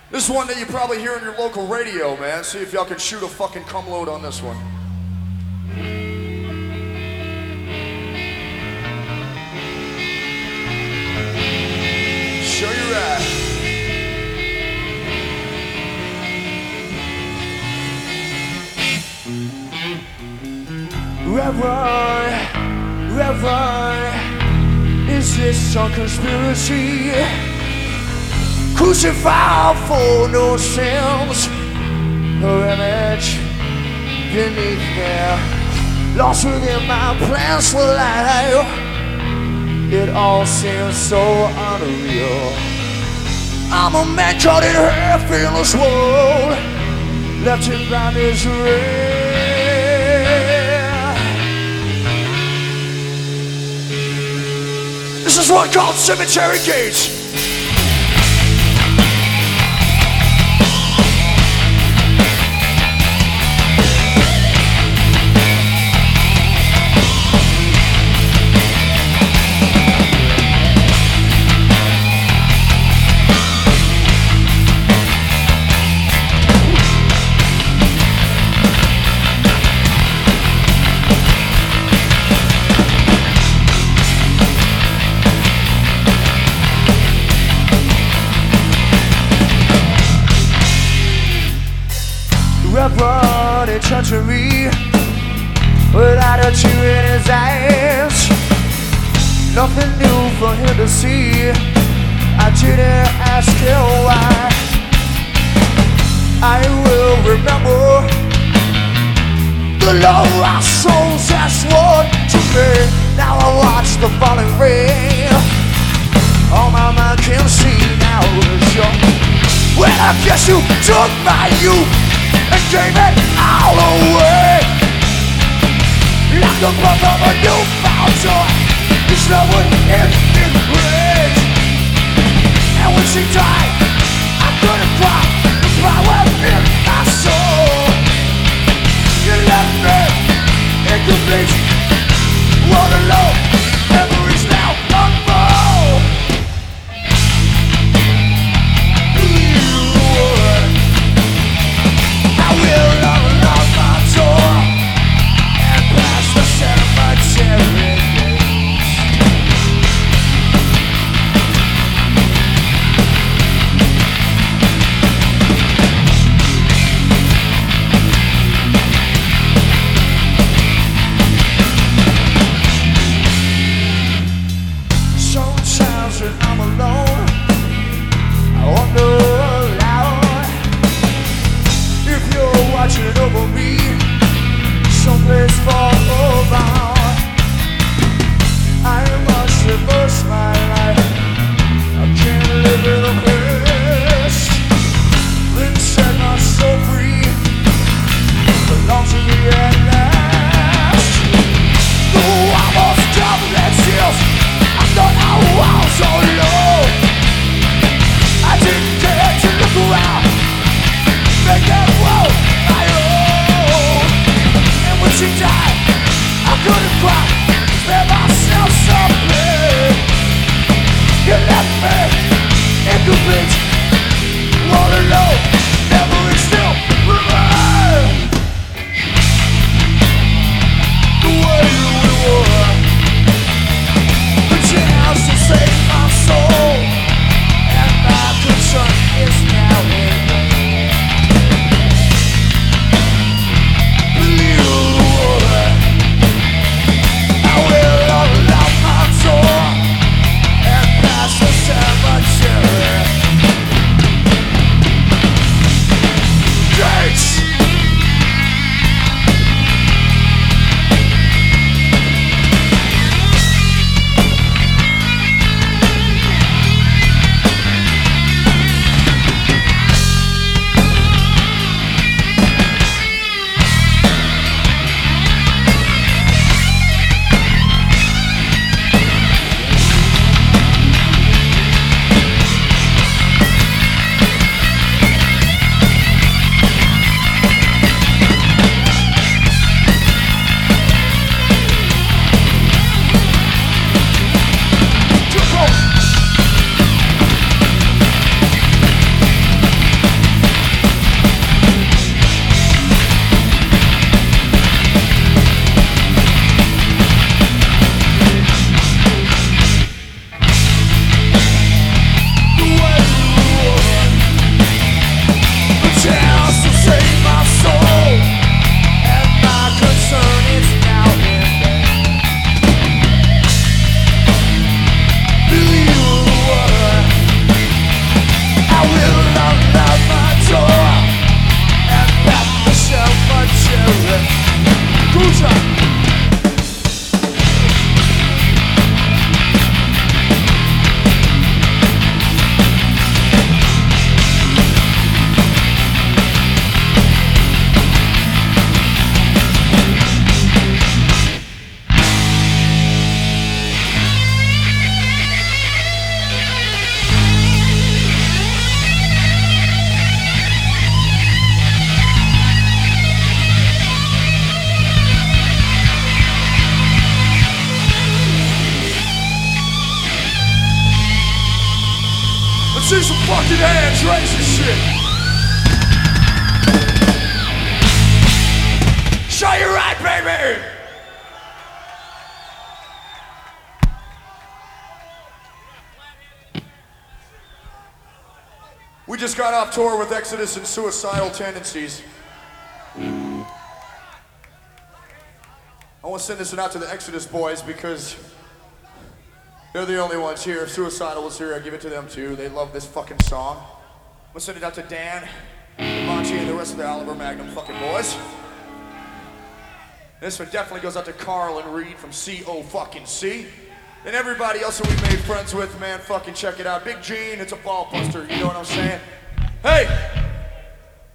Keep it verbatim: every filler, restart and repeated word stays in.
This is one that you probably hear on your local radio, man. See if y'all can shoot a fucking cum load on this one. Show your ass. Reverend, Reverend, is this some conspiracy? Crucified for no sins, her image beneath me, lost within my plans for life. It all seems so unreal. I'm a man caught in her fearless world, left in blind misery. This is one called Cemetery Gates. Reverend, he touching me without a tear in his eyes. Nothing new for him to see. I didn't ask him why. I will remember the love our souls has sworn to me. Now I watch the falling rain. All my mind can see now is yours. Well, I guess you took my youth and gave it all away. Like the birth of a newfound joy, this love would end in rage. And when she died, I couldn't cry. The power in my soul. You left me incomplete, all alone. Memories now unfold. I will unlock my door and pass the cemetery gates. fucking hands, raise this shit. Show you right, baby. We just got off tour with Exodus and Suicidal Tendencies. I want to send this one out to the Exodus boys because they're the only ones here. If Suicidal was here, I'd give it to them too. They love this fucking song. I'm gonna send it out to Dan, Monty, and the rest of the Oliver Magnum fucking boys. This one definitely goes out to Carl and Reed from C O fucking C. And everybody else that we made friends with, man, fucking check it out. Big Gene, it's a ball buster, you know what I'm saying? Hey!